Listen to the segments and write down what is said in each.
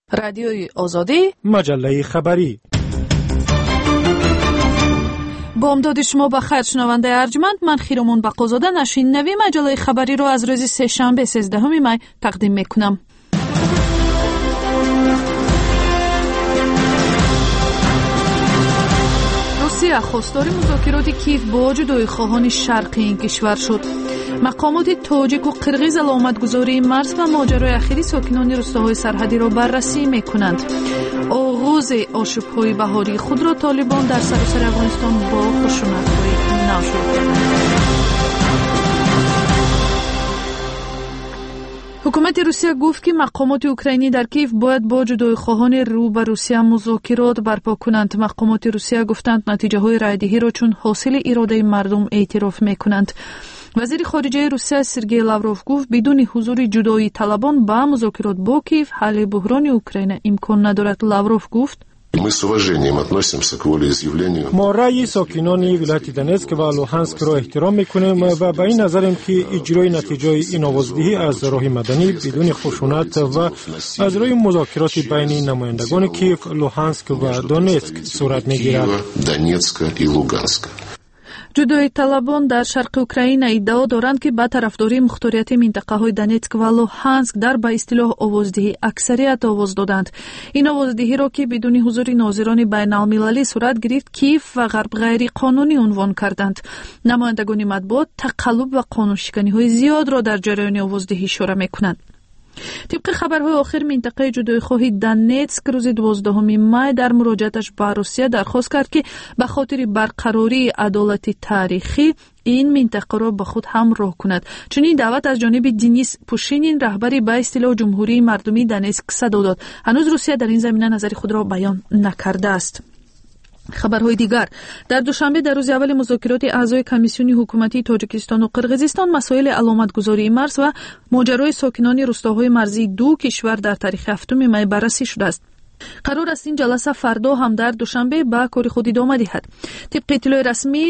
رادیوی آزادی، مجله خبری. با امداد شما بخیر شنونده ارجمند، من خیرمون بقازاده نشین نوی مجله خبری رو از روز سه شنبه 13 می تقدیم میکنم. روسیه خواستار مذاکرات کیف با جدایی خواهان شرقی این کشور شد. مقامات تاجیک و قرغیز علامتگذاری مرز و ماجرای اخیری ساکنان روستاهای سرحدی را بررسی میکنند. آغاز آشوب‌های بهاری خود را طالبان در سراسر افغانستان با خشونت‌های نو شروع کردند. حکومت روسیه گفت که مقامات اوکراینی در کیف باید با جدایی خواهان رو به روسیه مذاکرات برپا کنند. مقامات روسیه گفتند نتیجه های رایدهی را چون حاصل اراده مردم اعتراف میکنند. وزیر خارجه روسیه سرگئی لاوروف گفت بدون حضور جدایی طلبان با مذاکرات با کیف حل بحران اوکراین امکان ندارد. لاوروف گفت ما رأی ساکنان ولایت دونتسک و لوهانسک را احترام میکنیم و به این نظریم که اجرای نتیجه این آوازدهی از راه مدنی بدون خشونت و از راه مذاکرات بین نمایندگان کیف، لوهانسک و دونتسک صورت میگیرد. جدایی طلبان در شرق اوکراین ادعا دارند که با طرفداری مختاریت منطقه های دونتسک و لوهانسک در به اصطلاح آوازدهی اکثریت آواز دادند. این آوازدهی را که بدون حضور ناظران بین المللی صورت گرفت کیف و غرب غیر قانونی عنوان کردند. نمایندگان مطبوعات تقلب و قانون شکنی های زیاد را در جریان آوازدهی اشاره میکنند. طبق خبرهای آخر منطقه جدایی خواهی دونتسک روز 12 می در مراجعتش به روسیه درخواست کرد که به خاطر برقراری عدالت تاریخی این منطقه را به خود همراه کند. چنین دعوت از جانب دنیس پوشینین رهبر به اصطلاح جمهوری مردمی دونتسک صدا داد. هنوز روسیه در این زمینه نظر خود را بیان نکرده است. خبرهای دیگر: در دوشنبه در روز اول مذاکرات اعضای کمیسیون حکومتی تاجیکستان و قرغیزستان مسائل علامتگذاری مرز و ماجرای ساکنان روستاهای مرزی دو کشور در تاریخ 7 می بررسی شده است. قرار است این جلسه فردا هم در دوشنبه به کار خود ادامه دهد. طبق اطلاع رسمی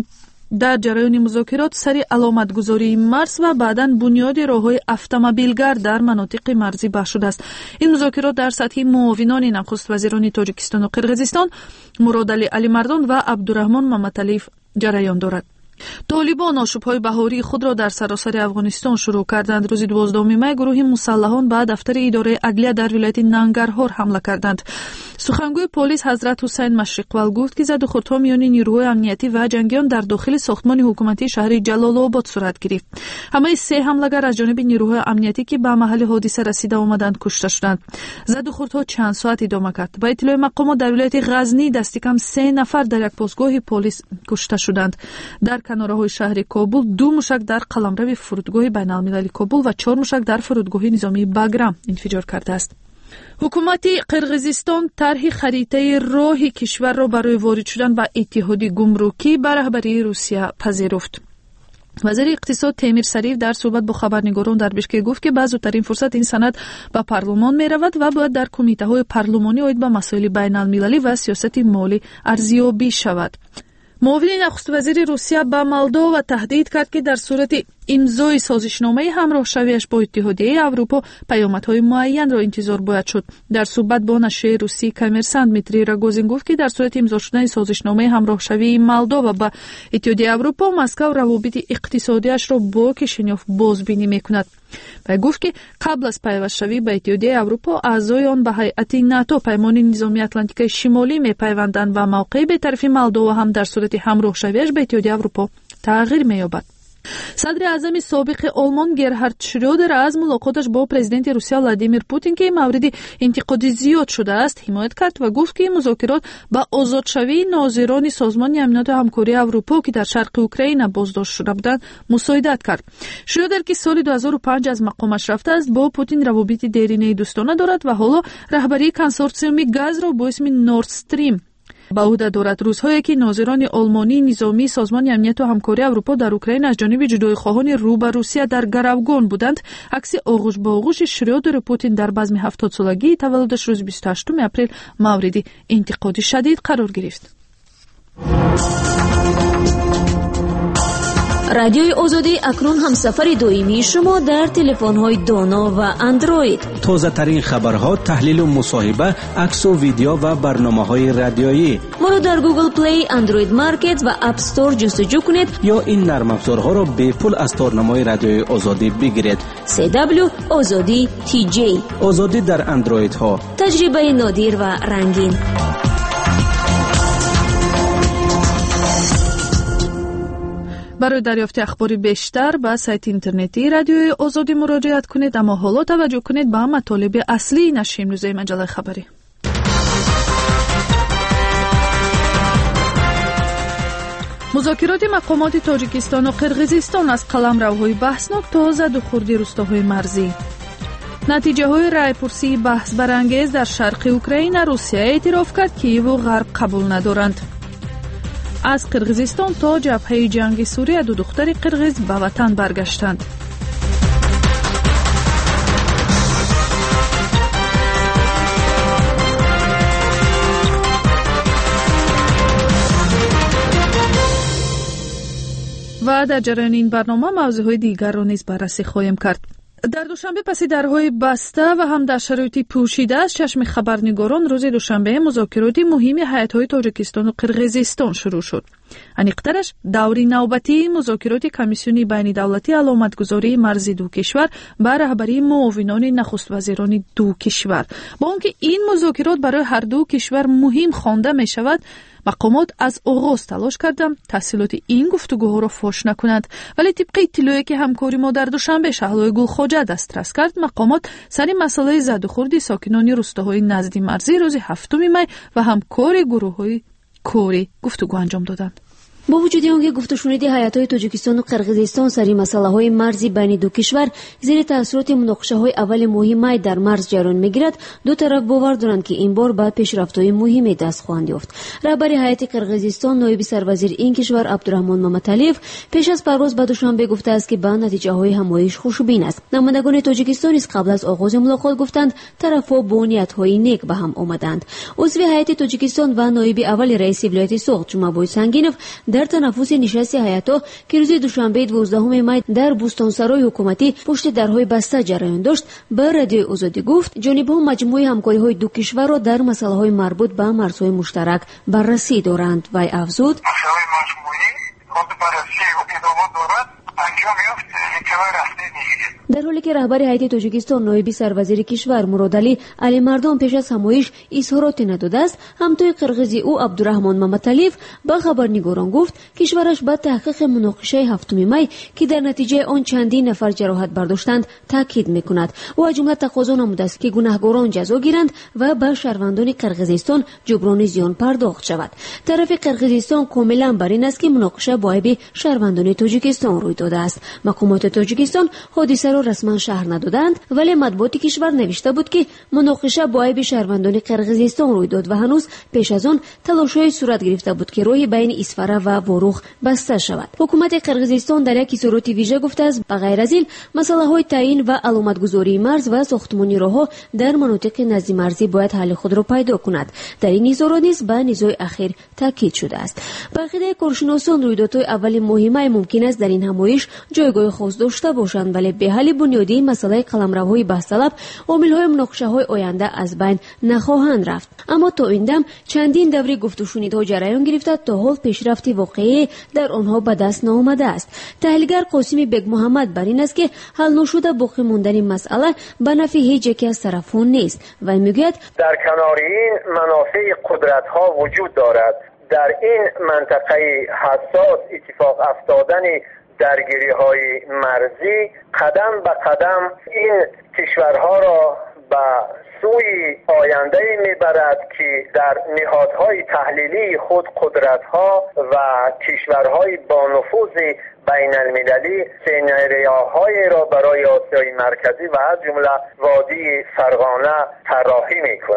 در جریان مذاکرات سری علامتگذاری مرز و بعداً بنیاد راههای اتومبیلگر در مناطق مرزی بحث شده است. این مذاکرات در سطح معاونان نخست وزیران تاجیکستان و قرغیزستان مراد علی مردان و عبدالرحمن ممتلیف جریان دارد. طالبان آشوب‌های بهاری خود را در سراسر افغانستان شروع کردند. روز 12 می گروه مسلحان به دفتر اداره عدلیه در ولایت ننگرهار حمله کردند. سخنگوی پلیس حضرت حسین مشرق‌ول گفت که زدوخوردها میان نیروهای امنیتی و جنگیان در داخل ساختمان حکومتی شهر جلال آباد صورت گرفت. همه سه حمله‌گر از جانب نیروهای امنیتی که به محل حادثه رسیده آمدند کشته شدند. زدوخوردها چند ساعت ادامه کرد. با اطلاع مقامات در ولایت غزنی دست کم 3 نفر در یک پاسگاه پلیس کشته شدند. در کناره‌های شهر کابل 2 موشک در قلمرو فرودگاه بین‌المللی کابل و 4 موشک در فرودگاه نظامی باگرام انفجار کرده است. حکومت قرغیزستان طرح خریطه راه کشور را برای وارد شدن به اتحاد گمرکی به رهبری روسیه پذیرفت. وزیر اقتصاد تیمور سریف در صحبت با خبرنگاران در بشکek گفت که به زودترین فرصت این سند به پارلمان می رود و باید در کمیته های پارلمانی اید به مسائل بین المللی و سیاست مالی ارزیابی شود. معاون نخست وزیر روسیه به مولداوا تهدید کرد که در صورت امضای سازشنامه همراه شویش با اتحادیه اروپا پیامدهای معین را انتظار باید شد. در صحبت با نشریه روسی کامرسانت دمیتری راگوزین گفت که در صورت امضا شدن سازشنامه همراه شوی مولداوا با اتحادیه اروپا مسکو روابط اقتصادیش را با کشنیاف بازبینی میکند. و گفت که قبل از پیوست شوی به اتحادیه اروپا اعضای آن به هیئت ناتو پیمان نظامی اتلانتیک شمالی میپیوندند و موقع به طرف مولداوا هم در صورت همراه شویش به اتحادیه اروپا تغییر مییابد. صدر اعظم سابق آلمان گرهارد شرودر از ملاقاتش با پرزیدنت روسیه ولادیمیر پوتین که مورد انتقاد زیاد شده است حمایت کرد و گفت که مذاکرات با آزادشوی ناظران سازمان امنیت و همکاری اروپا که در شرق اوکراین بازداشت شده بودند مساعدت کرد. شرودر که سال 2005 از مقامش رفته است با پوتین روابط دیرینه دوستانه دارد و حالا رهبری کنسورسیوم گاز را با اسم نورد استریم به عهده دارد. روزهایی که ناظران آلمانی نظامی سازمان امنیت و همکاری اروپا در اوکراین از جانب جدایی خواهان رو به روسیه در گروگان بودند، عکس آغوش با آغوش شرودر پوتین در بزم 70 سالگی تولدش روز 28 اپریل مورد انتقاد شدید قرار گرفت. رادیوی آزادی اکنون هم سفر دائمی شما در تلفن‌های دانا و اندروید. تازه ترین خبرها، تحلیل و مصاحبه، عکس و ویدیو و برنامه‌های رادیویی. ما رو در گوگل پلی، اندروید مارکت و اپ استور جستجو کنید یا این نرم افزارها را به پول از تارنمای رادیوی آزادی بگیرید. CW آزادی TJ. آزادی در اندروید ها. تجربه نادر و رنگین. برای دریافت اخبار بیشتر به سایت اینترنتی رادیوی آزادی مراجعت کنید، اما حالا توجه کنید به مطالب اصلی نشر امروزه مجله خبری. مذاکرات مقامات تاجیکستان و قرقیزستان از قلمروهای بحثناک تا زدوخوردی روستاهای مرزی. نتیجه های رایپرسی بحث برانگیز در شرق اوکراین، روسیه اعتراف کرد کییو و غرب قبول ندارند. از قرقیزستان تا جبهه جنگ سوریه دو دختر قرقیز به وطن برگشتند. و در جریان این برنامه موضوعهای دیگر را نیز بررسی خواهیم کرد. در دوشنبه پس درهای بسته و هم در شرایطی پوشیده از چشم خبرنگاران روز دوشنبه مذاکرات مهم هیئت‌های تاجیکستان و قرقیزستان شروع شد. انیقترش دوری نوبتی مذاکرات کمیسیون بین دولتی علامتگذاری مرزی دو کشور به رهبری معاونان نخست وزیران دو کشور. با آنکه این مذاکرات برای هر دو کشور مهم خوانده می شود، مقامات از آغاز تلاش کردند تحصیلات این گفتگوها را فاش نکنند، ولی طبق اطلاعی که همکاری ما در دوشنبه شهلای گلخواجه دسترس کرد، مقامات سر مسئله زدوخوردی ساکنان روستاهای نزدی مرزی روز 7 می و همکار گروه‌های کوری گفتگو انجام دادند. با وجود آنکه گفتگوشنیدی هیئت‌های تاجیکستان و قرقیزستان سری مسائل‌های مرزی بین دو کشور زیر تاثیرات مناقشه‌های اول مهم در مرز جریان می‌گیرد، دو طرف باور دارند که این بار بعد پیشرفت‌های مهمی دست خواهند یافت. رهبر هیئت قرقیزستان نایب سروزیر این کشور عبدالرحمن محمدعلیف پیش از پرواز به دوشنبه گفته است که به نتیجه‌های همایش خوشبین است. نمایندگان تاجیکستان نیز قبل از آغاز ملاقات گفتند طرف‌ها با نیت‌های نیک به هم آمدند. عضو هیئت تاجیکستان و نایب اول رئیس ولایت سوخت جمعه سنگینوف در تنفس نشست هیئت‌ها که روز دوشنبه 12 می در بوستانسرای حکومتی پشت درهای بسته جریان داشت، به رادیوی آزادی گفت جانب‌ها مجموعه همکاری‌های دو کشور را در مسائل‌های مربوط به مرزهای مشترک بررسی دارند و افزود مسائل مجموعی خود بررسی و ادامه دارد انجام یافت کشور رفته نیست. در حالی که رهبر هیئت تاجیکستان نایب سروزیر کشور مرادعلی علی مردان پیش از همایش اظهارات نداده است، همتای قرقیزی او عبدالرحمن محمدعلیف به خبرنگاران گفت کشورش به تحقیق مناقشه 7 می که در نتیجه آن چندین نفر جراحت برداشتند تاکید میکند. او از جمله تقاضا نموده است که گناهکاران جزا گیرند و به شهروندان قرقیزستان جبران زیان پرداخت شود. طرف قرقیزستان کاملا بر این است که مناقشه با عیب شهروندان تاجیکستان روی داده است. مقامات تاجیکستان حادثه را رسما شهر ندادند، ولی مطبوعات کشور نوشته بود که مناقشه با عیب شهروندان قرقیزستان روی داد و هنوز پیش از آن تلاش‌های صورت گرفته بود که راه بین اسفره و واروخ بسته شود. حکومت قرقیزستان در یک اظهارات ویژه گفته است بغیر از این مسائل‌های تعیین و علامتگذاری مرز و ساختمانی راه‌ها در مناطق نزدیک مرزی باید حل خود را پیدا کند. در این اظهارات نیز به نزاع اخیر تاکید شده است. به عقیده کارشناسان رویدادهای اول مهم ممکن است در این همایش جایگاه خاص داشته باشند، ولی به حل بنیادی مسئله قلمروهای بحث طلب عامل‌های مناقشه‌های آینده از بین نخواهند رفت. اما تا این دم چندین دوره گفتگوشنیدها جریان گرفته، تا حال پیشرفت واقعی در آنها به دست نآمده است. تحلیلگر قاسم بیگ محمد بر این است که حل نشده باقی ماندن مسئله به نفع هیچ یک از طرفین نیست و میگوید در کنار این منافع قدرت‌ها وجود دارد. در این منطقه حساس اتفاق افتادن درگیری‌های مرزی قدم به قدم این کشورها را به سوی آینده میبرد که در نهادهای تحلیلی خود قدرت‌ها و کشورهای با نفوذ بین المللی سناریوهای را برای آسیای مرکزی و از جمله وادی فرغانه طراحی می‌کنند.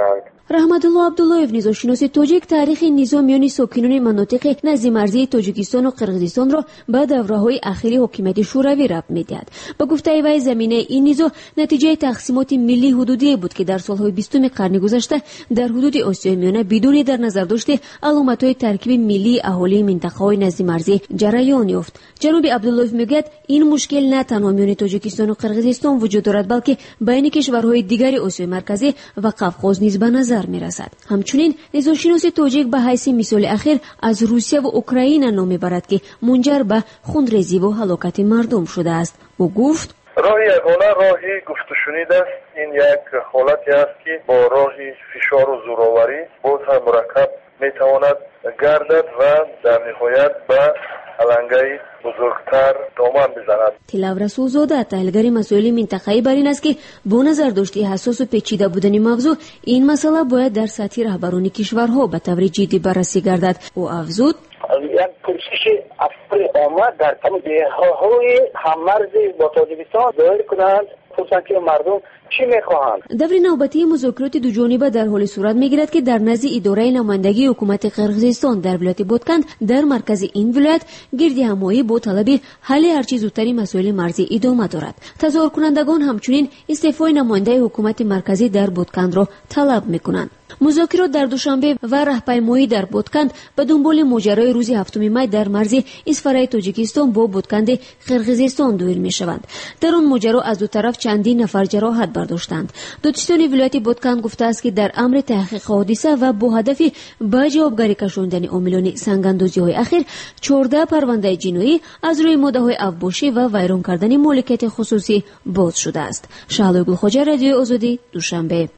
رحمتالله عبداللهیف نژادشناس تاجیک تاریخ نزاع میان ساکنان مناطق نزد مرزی تاجیکستان و قرقیزستان را به دوره‌های اخیر حکومت شوروی ربط می‌دهد. با گفته وی زمینه این نزاع نتیجه تقسیمات ملی حدودی بود که در سال‌های 20 قرن گذشته در حدود آسیای میانه بدون در نظر داشته علامت‌های ترکیب ملی اهالی منطقه‌های نزد مرزی جریان یافت. جناب عبداللهیف میگوید این مشکل نه تنها میان تاجیکستان و قرقیزستان وجود دارد بلکه بین کشورهای دیگر آسیای مرکزی و قفقاز نیز به نظر می‌رسد. همچنین نژادشناس تاجیک به حیث مثال اخیر از روسیه و اوکراین نام می‌برد که منجر به خونریزی و هلاکت مردم شده است. او گفت راه یگانه راهی گفت و شنید است. این یک حالتی است که با راه فشار و زورآوری باز هم مرکب میتواند گردد و در نهایت به علنگه بزرگتر دامن بزند. تلاوره سوزاده تحلیلگر مسائل منطقه‌ای بر این است که با نظر داشته حساس و پیچیده بودن موضوع این مسئله باید در سطح رهبران کشورها به طور جدی بررسی گردد. او افزود یک پرسش افکار عامه در تمام دهه‌های هممرزی با تاجیکستان ظاهر کنند پرسند که مردم چی میخواهند. دور نوبتی مذاکرات دو جانبه در حال صورت میگیرد که در نزد اداره نمایندگی حکومت قرقیزستان در ولایت بادکند در مرکز این ولایت گرد همایی با طلب حل هرچه زودتری مسائل مرزی ادامه دارد. تظاهر کنندگان همچنین استعفای نماینده حکومت مرکزی در بادکند را طلب میکنند. مذاکرات در دوشنبه و راهپیمایی در بادکند به دنبال ماجرای روز 7 می در مرز اسفرای تاجیکستان با بادکند قرقیزستان دایر میشوند. در آن ماجرا از دو طرف چندین نفر جراحت برداشتند. دادستان ولایت بادکند گفته است که در امر تحقیق حادثه و با هدف به جوابگری کشاندن عاملان سنگ‌اندازی‌های اخیر 14 پرونده جنایی از روی ماده‌های افباشی و ویران کردن مالکیت خصوصی باز شده است. شعله گلخواجه، رادیو آزادی، دوشنبه.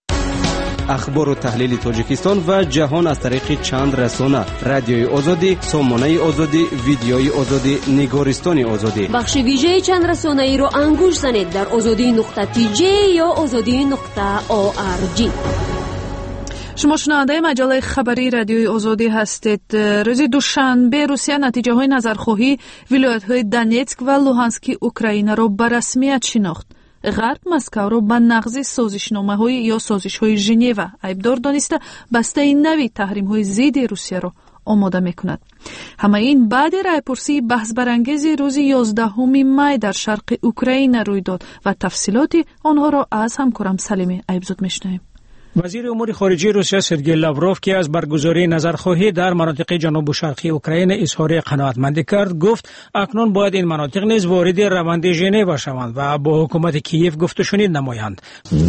اخبار و تحلیل تاجیکستان و جهان از طریق چند رسانه: رادیوی آزادی، سامانه آزادی، ویدیوی آزادی، نگارستان آزادی. بخش ویژه چند رسانه ای را انگوش زنید در azadi.tj یا azadi.org. شما شنونده مجله خبری رادیوی آزادی هستید. روز دوشنبه روسیه نتیجه های نظرخواهی ولایت های دونتسک و لوهانسک اوکراین را به رسمیت شناخت. غرب مسکو را به نقض سازشنامه‌های یا سازش‌های ژنو عیبدار دانسته بسته نوی تحریم‌های ضد روسیه را آماده می‌کند. همه این بعد رایپرسی بحث برانگیز روز 11 می در شرق اوکراین روی داد و تفصیلات آنها را از همکارم سلیمی عیبزاد می‌شنویم. وزیر امور خارجه روسیه سرگئی لاوروف که از برگزاری نظرخواهی در مناطق جنوب و شرقی اوکراین اظهار قناعتمندی کرد، گفت اکنون باید این مناطق نیز وارد روند ژنو شوند و با حکومت کیف گفت و شنید نمایند.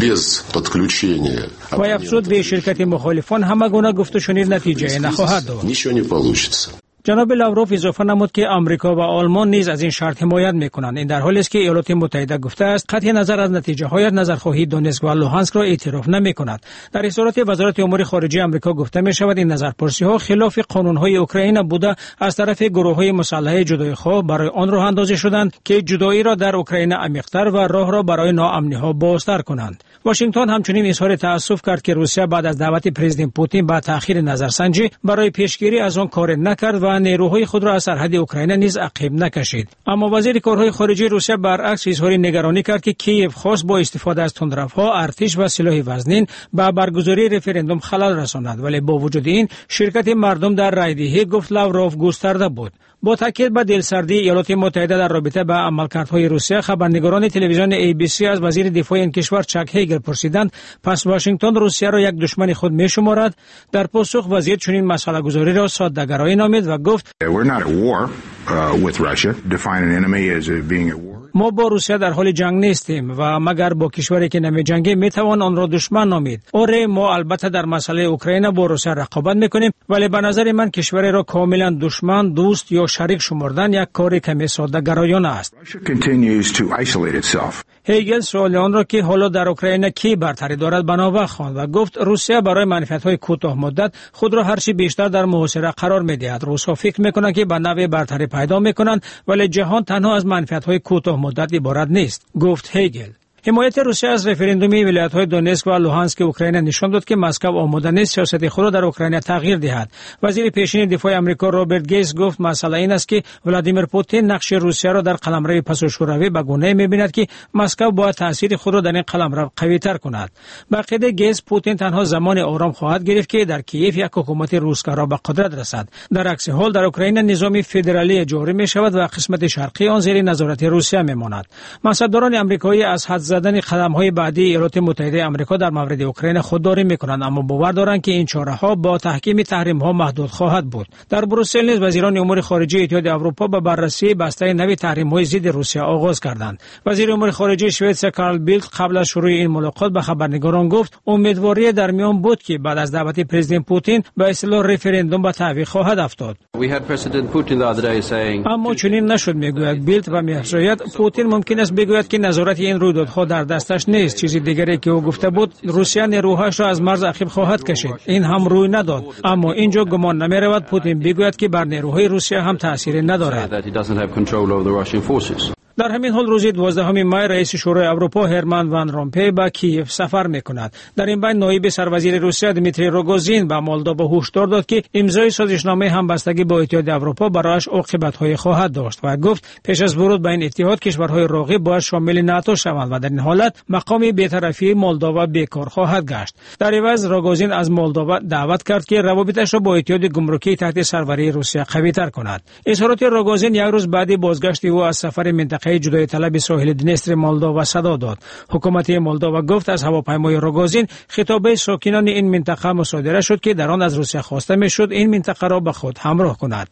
و افزود به شرکت مخالفان همه گونه گفت و شنید نتیجه نخواهد داد. جناب لاوروف اضافه نمود که آمریکا و آلمان نیز از این شرط حمایت میکنند. این در حالی است که ایالات متحده گفته است قطع نظر از نتیجه های نظرخواهی دونتسک و لوهانسک را اعتراف نمیکند. در اظهارات وزارت امور خارجه آمریکا گفته می شود این نظرپرسی ها خلاف قانون های اوکراین بوده از طرف گروه های مسلح جدایی‌خواه برای آن راه اندازی شدند که جدایی را در اوکراین عمیق‌تر و راه را برای ناامنی ها بازتر کنند. واشنگتن همچنین اظهار تأسف کرد که روسیه بعد از دعوت پرزیدنت پوتین به تأخیر نظرسنجی برای پیشگیری از آن کار نکرد و نیروهای خود را از سرحد اوکراین نیز عقب نکشید. اما وزیر کارهای خارجه روسیه برعکس اظهار نگرانی کرد که کیف خواست با استفاده از تندروها، ارتش و سلاح وزنین به برگزاری رفراندوم خلل رساند، ولی با وجود این شرکت مردم در رایدهی گفت لاوروف گسترده بود. با تاکید به دلسردی ایالات متحده در رابطه با عملکردهای روسیه، خبرنگاران تلویزیون ABC از وزیر دفاع این کشور چک هیگل پرسیدند پس واشنگتن روسیه را یک دشمن خود می‌شمارد؟ در پاسخ وزیر چنین مسئله گذاری را ساده‌گرایی نامید و گفت ما با روسیه در حال جنگ نیستیم و مگر با کشوری که نمی‌جنگه میتوان آن را دشمن نامید. آره، ما البته در مسئله اوکراین با روسیه رقابت میکنیم، ولی به نظر من کشوری را کاملا دشمن، دوست یا شریک شمردن یک کار کمی ساده‌گرایانه است. هیگل سوال آن را که حالا در اوکراین کی برتری دارد بنابر خواند و گفت روسیه برای منفعت‌های کوتاه مدت خود را هرچی بیشتر در محاصره قرار می‌دهد. روس‌ها فکر می‌کنند که به نوع برتری پیدا می‌کنند، ولی جهان تنها از منفعت‌های کوتاه مدت عبارت نیست، گفت هیگل. حمایت روسیه از رفراندوم ولایت‌های دونتسک و لوهانسک اوکراین نشان داد که مسکو آماده نیست سیاست خود را در اوکراین تغییر دهد. وزیر پیشین دفاع آمریکا رابرت گیتس گفت مسئله این است که ولادیمیر پوتین نقش روسیه را در قلمرو پساشوروی به گونه‌ای می‌بیند که مسکو باید تاثیر خود را در این قلمرو قوی‌تر کند. با عقیده گیتس پوتین تنها زمان آرام خواهد گرفت که در کیف یک حکومت روسکارا به قدرت رسد. در عکس حال در اوکراین نظام فدرالی جاری می‌شود و قسمت شرقی آن زیر نظارت روسیه می‌ماند. منصبداران آمریکایی از حد زدن قدم‌های بعدی ایالات متحده آمریکا در مورد اوکراین خودداری می‌کنند، اما باور دارند که این چاره‌ها با تحکیم تحریم‌ها محدود خواهد بود. در بروسل نیز وزیران امور خارجه اتحاد اروپا به بررسی بسته نوی تحریم‌های ضد روسیه آغاز کردند. وزیر امور خارجه سوئد کارل بیلت قبل از شروع این ملاقات به خبرنگاران گفت امیدواری در میان بود که بعد از دعوت پرزیدنت پوتین به اصطلاح رفراندوم به تعویق خواهد افتاد. اما چنین نشد، میگوید بیلت و می‌افزاید پوتین ممکن است بگوید که نظارت این رویدادها در دستش نیست. چیزی دیگری که او گفته بود روسیه نیروهاش را از مرز عقب خواهد کشید. این هم روی نداد، اما اینجا گمان نمی‌رود پوتین بگوید که بر نیروهای روسیه هم تأثیر ندارد. در همین حال روز 12 می رئیس شورای اروپا هرمن وان رومپی به کیف سفر می‌کند. در این بین نایب سروزیر روسیه دمیتری روگوزین به مولداوا هشدار داد که امضای سازشنامه همبستگی با اتحاد اروپا برایش عاقبت‌های خواهد داشت و گفت پیش از ورود به این اتحاد کشورهای راغب باید شامل ناتو شوند و در این حالت مقام بی‌طرفی مولداوا بیکار خواهد گشت. در عوض روگوزین از مولداوا دعوت کرد که روابطش را با اتحاد گمرکی تحت سروری روسیه قوی‌تر کند. اظهارات روگوزین یک روز بعد بازگشت او از سفر منطقه جدای طلب ساحل دنستر مولداوا صدا داد. حکومت مولداوا گفت از هواپیمای روگوزین خطابه ساکنان این منطقه مصادره شد که در آن از روسیه خواسته میشد این منطقه را به خود همراه کند.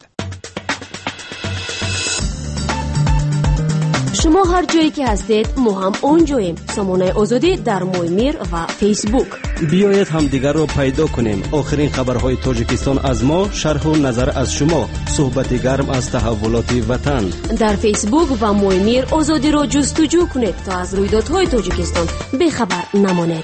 شما هر جایی که هستید ما هم اونجاییم. سامانه آزادی در مویمیر و فیسبوک. بیایید هم دیگر را پیدا کنیم. آخرین خبرهای تاجیکستان از ما، شرح و نظر از شما، صحبت گرم از تحولات وطن. در فیسبوک و مویمیر آزادی را جستجو کنید تا از رویدادهای تاجیکستان بیخبر نمانید.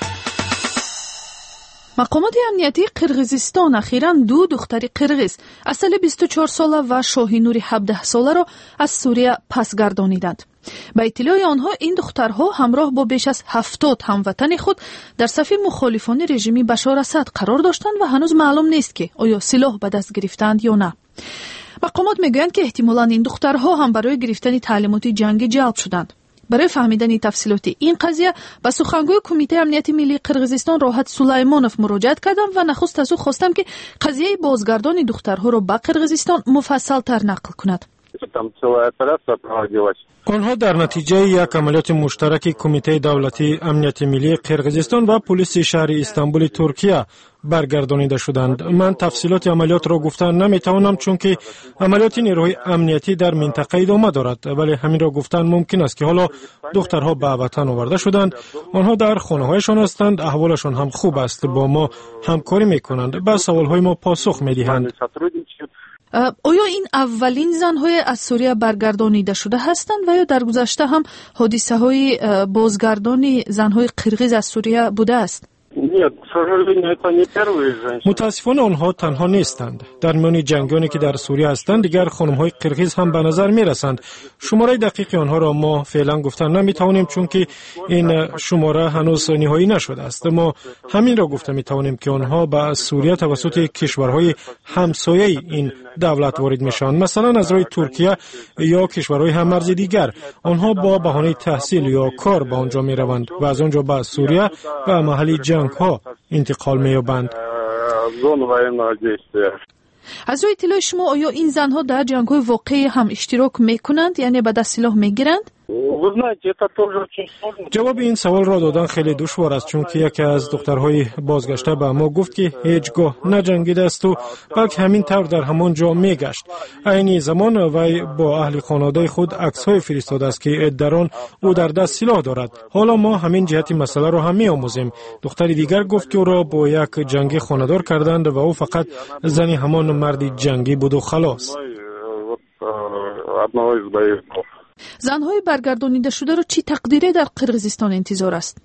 مقامات امنیتی قرغیزستان اخیراً دو دختر قرغیز اصل 24 ساله و شاهینور 17 ساله را از سوریه پس گردانیدند. به اطلاع آنها این دخترها همراه با بیش از 70 هموطن خود در صف مخالفان رژیم بشار اسد قرار داشتند و هنوز معلوم نیست که آیا سلاح به دست گرفتند یا نه. مقامات میگویند که احتمالاً این دخترها هم برای گرفتن تعلیمات جنگی جلب شدند. برای فهمیدن تفصیلات این قضیه به سخنگوی کمیته امنیت ملی قرغیزستان راحت سلیمانوف مراجعه کردم و نخست از او خواستم که قضیه بازگردان دخترها را به قرغیزستان مفصل تر نقل کند. آنها در نتیجه یک عملیات مشترک کمیته دولتی امنیت ملی قرغیزستان و پلیس شهر استانبول ترکیه برگردانیده شدند. من تفصیلات عملیات را گفتن نمیتوانم چون که عملیات نیروهای امنیتی در منطقه ادامه دارد، ولی همین را گفتن ممکن است که حالا دخترها به وطن آورده شدند. آنها در خانه‌هایشان هستند، احوالشان هم خوب است، با ما همکاری میکنند، به سوالهای ما پاسخ میدهند. آیا این اولین زن‌های از سوریه برگردانیده شده هستند و یا در گذشته هم حادثه‌های بازگردانی زن‌های قرغیز از سوریه بوده است؟ متاسفانه آنها تنها نیستند. در میان جنگانی که در سوریه هستند دیگر خانم‌های قرغیز هم به نظر می‌رسند. شماره دقیق آنها را ما فعلا گفتن نمی‌توانیم چون که این شماره هنوز نهایی نشده است. ما همین را گفته می‌توانیم که آنها به سوریه توسط کشورهای همسایه این دولت وارد میشوند، مثلا از روی ترکیه یا کشورهای هم‌مرز دیگر. آنها با بهانه تحصیل یا کار به آنجا می‌روند و از آنجا به سوریه و محل جنگ ها انتقال می‌یابند. از روی اطلاع شما آیا این زنها در جنگ‌های واقعی هم اشتراک می‌کنند، یعنی به دست سلاح می‌گیرند؟ جواب این سوال را دادن خیلی دشوار است چون که یکی از دخترهای بازگشته به ما گفت که هیچگاه نجنگیده است و بلکه همین طور در همان جا میگشت. عین زمان وی با اهل خانواده خود عکس‌های فرستاده است که در آن او در دست سلاح دارد. حالا ما همین جهت مسئله را هم می‌آموزیم. دختر دیگر گفت که او را با یک جنگی خانه‌دار کردند و او فقط زن همان مرد جنگی بود و خلاص. زنهای برگردانیده شده را چی تقدیری در قرقیزستان انتظار است؟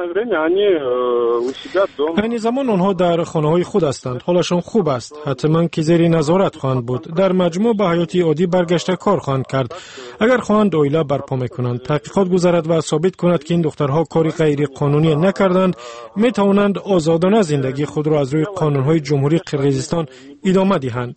این زمان آنها در خانه‌های خود هستند. حالشان خوب است. حتما که زیر نظارت خواهند بود. در مجموع به حیات عادی برگشته کار خواهند کرد. اگر خواهند عائله برپا میکنند، تحقیقات گذرد و ثابت کند که این دخترها کاری غیر قانونی نکردند، می توانند آزادانه زندگی خود را از روی قانون‌های جمهوری قرقیزستان ادامه دهند.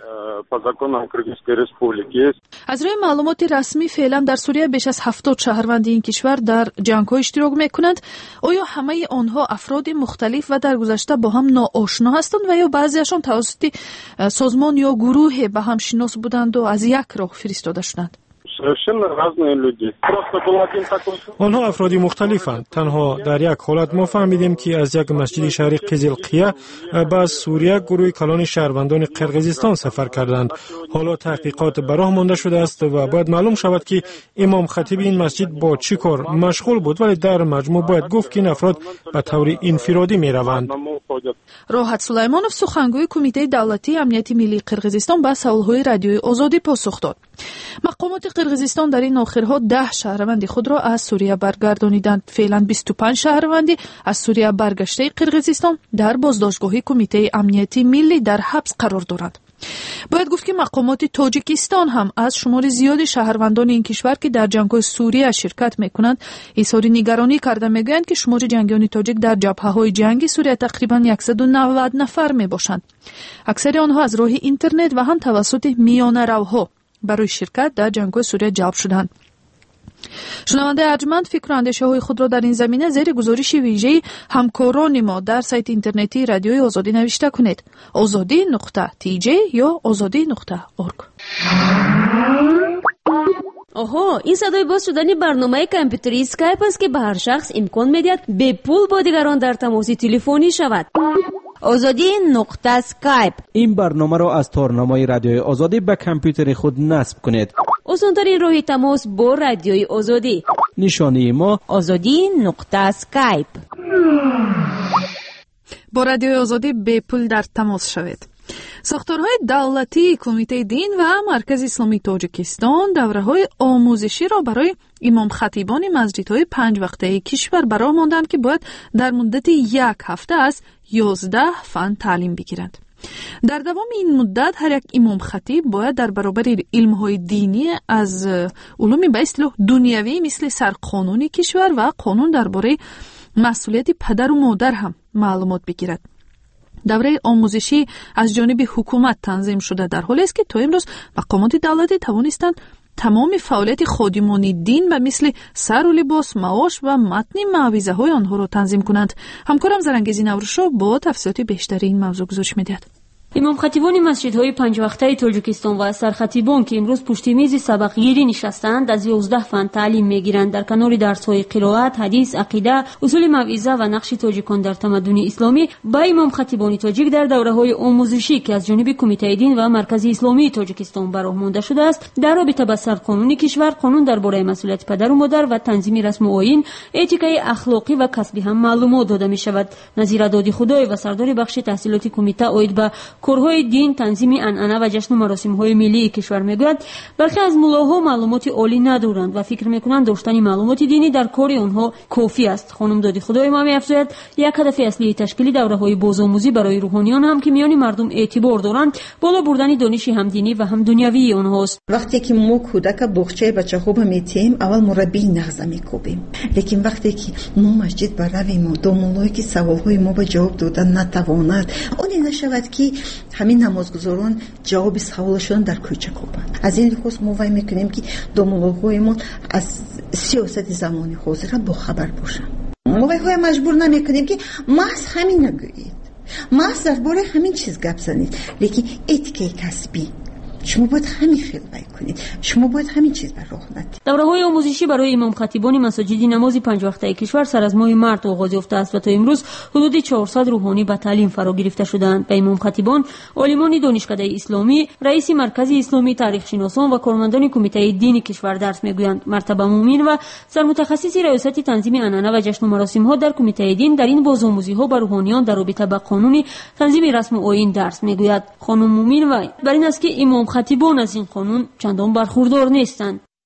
از روی معلومات رسمی فعلا در سوریه بیش از 70 شهروند این کشور در جنگ‌ها اشتراک می‌کنند. آیا همه آنها افراد مختلف و در گذشته با هم ناآشنا هستند و یا بعضیشان توسط سازمان یا گروه به هم شناس بودند و از یک راه فرستاده شدند؟ آنها افرادی مختلفند. تنها در یک حالت ما فهمیدیم که از یک مسجد شهری قزلقیه به سوریه گروه کلان شهروندان قرقیزستان سفر کردند. حالا تحقیقات به راه مانده شده است و باید معلوم شود که امام خطیب این مسجد با چی کار مشغول بود، ولی در مجموع باید گفت که این افراد به طور انفرادی می روند. راحت سلیمانов سخنگوی کمیته دولتی امنیت ملی قرقیزستان به سوالهای رادیوی آزادی پاسخ داد. مقامات قرقیزستان در این آخرها 10 شهروند خود را از سوریه برگردانیدند. فعلا 25 شهروند از سوریه برگشته قرقیزستان در بازداشتگاه کمیته امنیتی ملی در حبس قرار دارند. باید گفت که مقامات تاجیکستان هم از شمار زیاد شهروندان این کشور که در جنگ‌های سوریه شرکت می‌کنند اظهار نگرانی کرده، می‌گویند که شمار جنگیان تاجیک در جبهه‌های جنگی سوریه تقریباً 190 نفر می‌باشند. اکثر آنها از راه اینترنت و هم توسط میانه‌روها برای شرکت در جنگ‌های سوریه جلب شدند. شنونده ارجمند فکر و اندیشه‌های خود را در این زمینه زیر گزارش ویژه همکاران ما در سایت اینترنتی رادیوی آزادی نوشته کنید. azadi.tj یا azadi.org. آها، این صدای باز شدن برنامه کامپیوتری اسکایپ است که به هر شخص امکان می‌دهد به پول با دیگران در تماس تلفنی شود. azadi.skype. این برنامه را از تارنمای رادیوی آزادی به کامپیوتر خود نصب کنید. آسان‌ترین راه تماس با رادیوی آزادی. نشانی ما azadi.skype. با رادیوی آزادی به پول در تماس شوید. ساختارهای دولتی کمیته دین و مرکز اسلامی تاجیکستان دوره‌های آموزشی را برای امام خطیبان مسجدهای 5 وقته کشور برای ماندند که باید در مدت 1 هفته از 11 فن تعلیم بگیرند. در دوام این مدت هر یک امام خطیب باید در برابر علم‌های دینی از علوم به اصطلاح دنیوی مثل سرقانون کشور و قانون درباره مسئولیت پدر و مادر هم معلومات بگیرد. دوره آموزشی از جانب حکومت تنظیم شده در حالی است که تا امروز مقامات دولتی توانستند تمام فعالیت خادمانی دین به مثل سر و لباس، معاش و متن موعظه های آنها را تنظیم کنند. همکارم زرنگیزی نورشو با تفصیلات بیشتری این موضوع گزارش می‌دهد. امام خطیبان مسجدهای 5 وقته تاجیکستان و سرخطیبان که امروز پشت میز سبق گیری نشستند از 11 فن تعلیم میگیرند. در کنار درس‌های قرائت، حدیث، عقیده، اصول موعظه و نقش تاجیکان در تمدن اسلامی، با امام خطیبان تاجیک در دوره‌های آموزشی که از جانب کمیته دین و مرکز اسلامی تاجیکستان براه مانده شده است، در رابطه با سرقانون کشور، قانون درباره مسئولیت پدر و مادر و تنظیم رسم و آیین، اتیکای اخلاقی و کسبی هم معلومات داده می‌شود. نظیر دادی خدای و سردار بخش تحصیلات کمیته اوید به کارهای دین، تنظیم عنعنه و جشن و مراسم‌های ملی کشور میگوید برخی از ملاها معلومات عالی ندارند و فکر میکنند داشتن معلومات دینی در کار آنها کافی است. خانم دادی خدای ما می‌افزاید یک هدف اصلی تشکیل دوره‌های بازآموزی برای روحانیان هم که میان مردم اعتبار دارند بالا بردن دانش هم دینی و هم دنیوی آنهاست. وقتی که ما کودک بخچه بچه‌ها میتیم اول مربی نغزه میکوبیم، لیکن وقتی که ما مسجد برویم و دومولایی که سوال‌های ما به جواب دادن نتواند، اون نشود که همین نمازگزاران جواب سوالشون در کوچه کوبند. از این لحاظ ما وای میکنیم که دومولایمون از سیاست زمانی حاضر با خبر باشن. ما وای مجبور نمیکنیم که محض همین نگویید، محض درباره همین چیز گپ زنید، لیکن اتیکه کسبی شما باید همین فعل کنید، شما باید همین چیز بر راه ندید. دوره‌های آموزشی برای امام خطیبان مساجد نماز 5 وقته کشور سر از ماه مارس آغاز یافته است و تا امروز حدود 400 روحانی به تعلیم فرا گرفته شدند. به امام خطیبان، عالمان دانشکده اسلامی، رئیس مرکز اسلامی تاریخ شناسان و کارمندان کمیته دینی کشور درس میگویند. مرتبه مومین و سرمتخصص ریاست تنظیم عنعنه و جشن و مراسم‌ها در کمیته دین در این بازآموزی‌ها به روحانیان در رابطه با قانون تنظیم رسم و آیین درس میگوید. خانم مومین و بر این است که امام خطیبان از این قانون چندان برخوردار نیستند.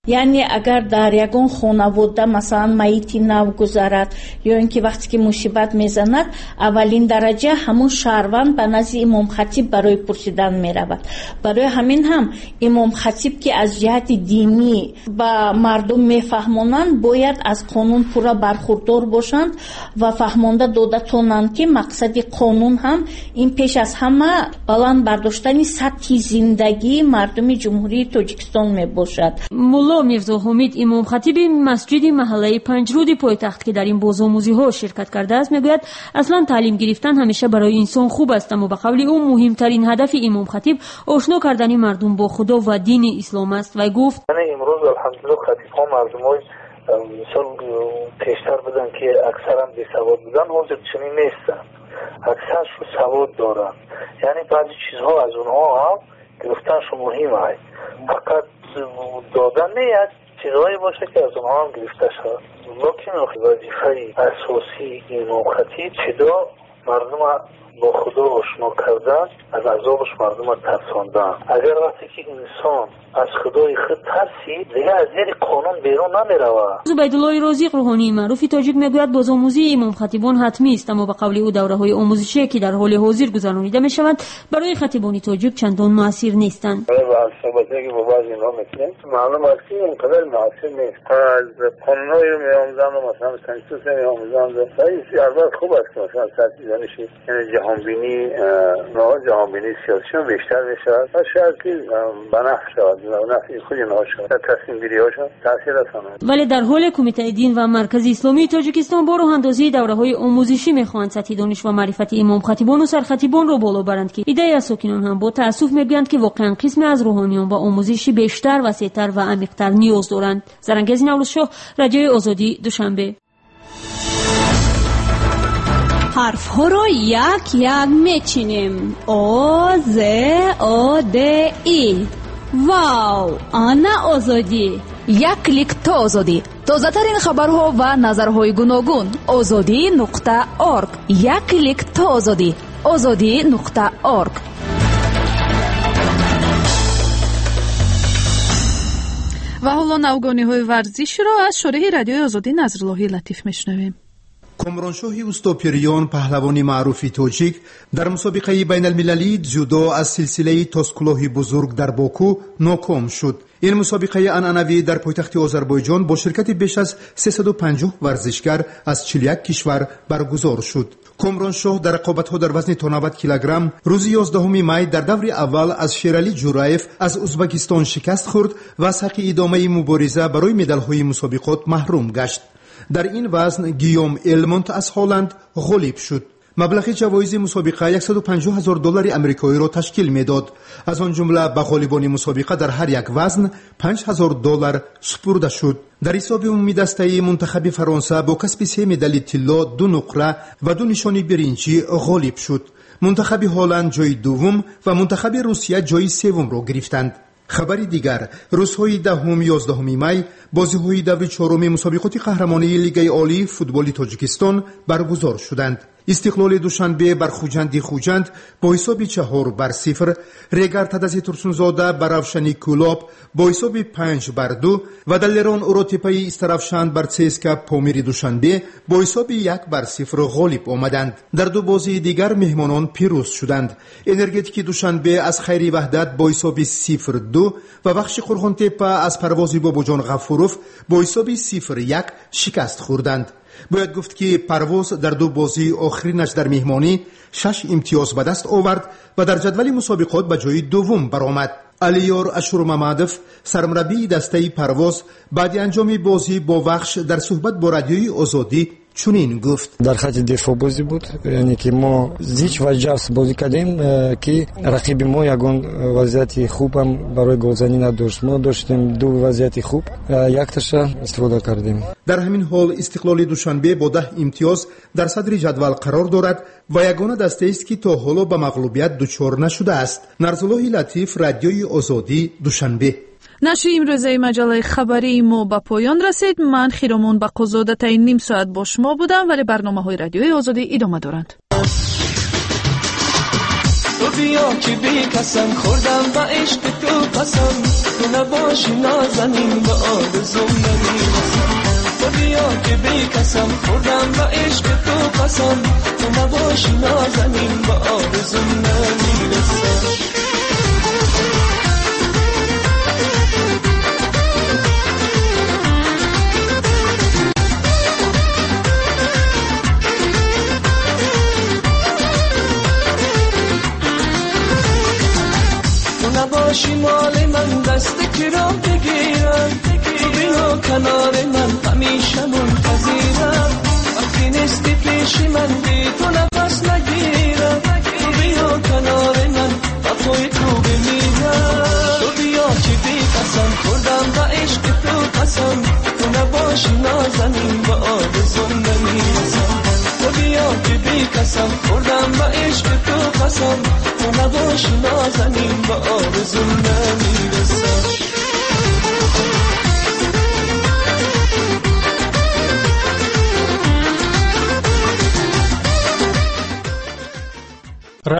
یعنی اگر در یگان خانواده مثلا مایتی نو گذرد یا اینکه وقتی که مصیبت میزند اولین درجه همون شهروند به نزد امام خطیب برای پرسیدن میرود. برای همین هم امام خطیب که از جهت دینی با مردم میفهمونند باید از قانون پورا برخوردار باشند و فهمانده داده تونند که مقصد قانون هم این پیش از همه بلند برداشتن سطح زندگی مردم جمهوری تاجیکستان می باشد. مولا میرزا حمید امام خطیب مسجد محله پنجرود پایتخت که در این بازآموزی ها شرکت کرده است میگوید اصلا تعلیم گرفتن همیشه برای انسان خوب است، اما به قول او مهمترین هدف امام خطیب آشنا کردن مردم با خدا و دین اسلام است و گفت امروز الحمدلله خطیب ها مردمای مثال پیشتر بودن که اکثرا بی سواد بودن حاضر چنین نیستن، اکثرشون سواد دارن، یعنی بعضی چیزها از اونها هم گرفتنش مهمه، فقط دادن نیست چیزهایی باشه که از اونها هم گرفته شد. لیکن وظیفه اساسی امام خطیب چدا مردم با خدا آشنا کردن، از عذابش مردم ترساندن. اگر وقتی که انسان از خدای خود ترسید دیگه از زیر قانون بیرون نمیرود. عبیدالله رازق روحانی معروف تاجیک میگوید بازآموزی امام خطیبان حتمی است، اما به قول او دوره‌های آموزشی که در حال حاضر گذرانیده میشوند برای خطیبان تاجیک چندان موثر نیستند. برای صحبتی که با بعضی اینا میکنیم معلوم است که اینقدر موثر نیست. از قانونایی رو میآموزند و مثلا سنسوس میآموزند. این البته خوب است که مثلا سرچیزانش جهانبینی جهانبینی سیاسیون بیشتر میشود و شاید که بنفع شود نفعی خود اینها شود تصمیم گیری هاشون تاثیر رساند. ولی در حال کمیته دین و مرکز اسلامی تاجیکستان با راه اندازی دوره‌های آموزشی میخواهند سطح دانش و معرفت امام خطیبان و سرخطیبان را بالا برند که ایده از ساکنان هم با تأسف میگویند که واقعا قسمی از روحانیان و آموزشی بیشتر وسیع‌تر و عمیق‌تر نیاز دارند. زرنگز نوروزشاه، رادیوی آزادی، دوشنبه. حرف ها را یک یک میچینیم. آ ز آ د ای. واو، آنا آزادی. یک کلیک تا آزادی. تازه ترین خبرها و نظرهای گوناگون. azadi.org. یک کلیک تا آزادی. azadi.org. و حالا نوگانی‌های ورزشی را از شارح رادیوی آزادی نظراللهی لطیف میشنویم. کامرانشاه اوستاپریان پهلوانی معروف تاجیک در مسابقه بین المللی جودو از سلسله تاسکلاه بزرگ در باکو ناکام شد. این مسابقه عنعنوی در پایتخت آذربایجان با شرکت بیش از 350 ورزشکار از 41 کشور برگزار شد. کامرانشاه در رقابت‌ها در وزن تا 90 کیلوگرم روز 11 می در دور اول از شیرالی جورایف از ازبکستان شکست خورد و از حق ادامه مبارزه برای مدال‌های مسابقات محروم گشت. در این وزن گیوم المونت از هلند غالب شد. مبلغ جوایز مسابقه $150,000 آمریکایی را تشکیل میداد. از آن جمله به غالبان مسابقه در هر یک وزن $5,000 سپرده شد. در حساب عمومی دسته منتخب فرانسه با کسب 3 مدال طلا، 2 نقره و 2 نشان برنجی غالب شد. منتخب هلند جای دوم و منتخب روسیه جای سوم را گرفتند. خبری دیگر، روزهای 10-11 می بازی‌های دور چهارم مسابقات قهرمانی لیگ عالی فوتبال تاجیکستان برگزار شدند. استقلال دوشنبه بر خوجند با حساب 4-0، ریگر تدسی ترسونزاده بر روشنی کولاب با حساب 5-2 و دلران اوروتیپای استرافشان بر CSKA پامیر دوشنبه با حساب 1-0 غالب آمدند. در دو بازی دیگر مهمانان پیروز شدند. انرژتیک دوشنبه از خیری وحدت با حساب 0-2 و بخش قرغنتپه از پروازی باباجان غفوروف با حساب 0-1 شکست خوردند. باید گفت که پرواز در دو بازی آخرینش در مهمانی 6 امتیاز به دست آورد و در جدول مسابقات به جای دوم برآمد. علیار اشورمامدوف سرمربی دسته پرواز بعد انجام بازی با وخش در صحبت با رادیوی آزادی چنین گفت: در خط دفاع بازی بود، یعنی که ما هیچ وجه بازی کردیم که رقیب ما یگان وضعیت خوب هم برای گلزنی نداشت. ما داشتیم دو وضعیت خوب، یک تاش استفاده کردیم. در همین حال استقلال دوشنبه با 10 امتیاز در صدر جدول قرار دارد و یگانه دسته است که تا حالا به مغلوبیت دچار نشده است. نظراللهی لطیف، رادیوی آزادی، دوشنبه. نشر امروزه مجله خبری ما به پایان رسید. من خیرمون بقازاده تا نیم ساعت با شما بودم، ولی برنامه های رادیوی آزادی ادامه دارند. بیا که بی قسم خوردم و عشق تو قسم، تو نباشی نازنین به آرزوم نمیرسم. تو بیا که بی قسم خوردم و عشق تو قسم، تو نباشی نازنین به آرزوم نمیرسم. نباشی مال من دست کی را بگیرم، تو بیا کنار من همیشه منتظرم. وقتی نیستی پیش من بی تو نفس نگیرم، تو بیا کنار من وفای تو بمیرم. تو بیا که بی قسم خوردم و عشق تو قسم، تو نباشی نازنین به آرزوم نمیرسم. تو بیا که بی قسم خوردم و عشق تو قسم، تو نباشی نازنین به آرزوم نمیرسم.